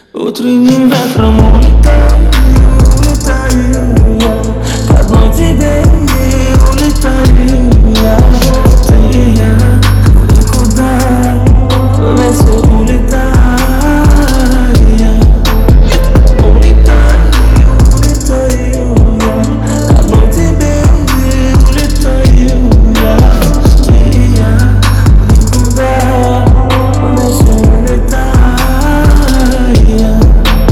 Утренним ветром улетаю, улетаю я к одной тебе и улетаю я. Ты и я никуда вместе улетаю я. Улетаю, улетаю я к одной тебе и улетаю я. Ты и я никуда вместе улетаю я.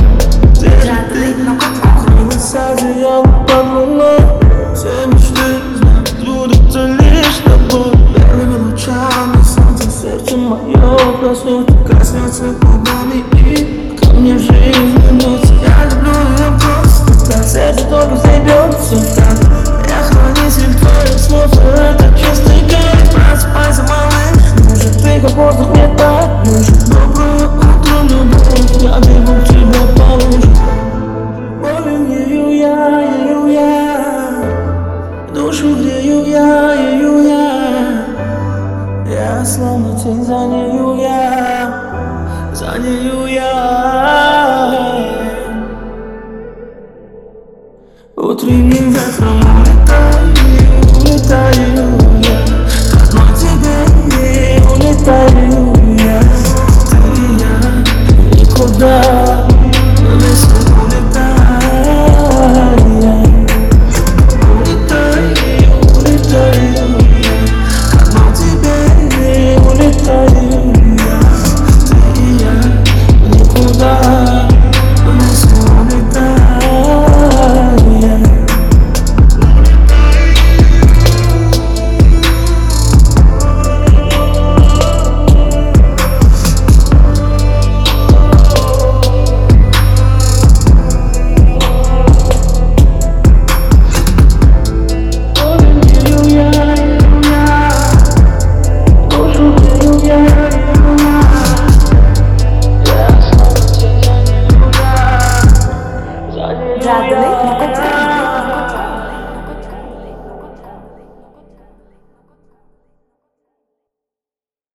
Садием под луной все мечты знают, сбудутся лишь с тобой. Белыми лучами солнца сердце мое коснется губами и ко мне жизнь вернется. Я люблю ее просто так, сердце только взъебется так. Я хранитель твоих слов, это чистый кайф. Просыпайся, малыш, может ты как воздух мне так нужен.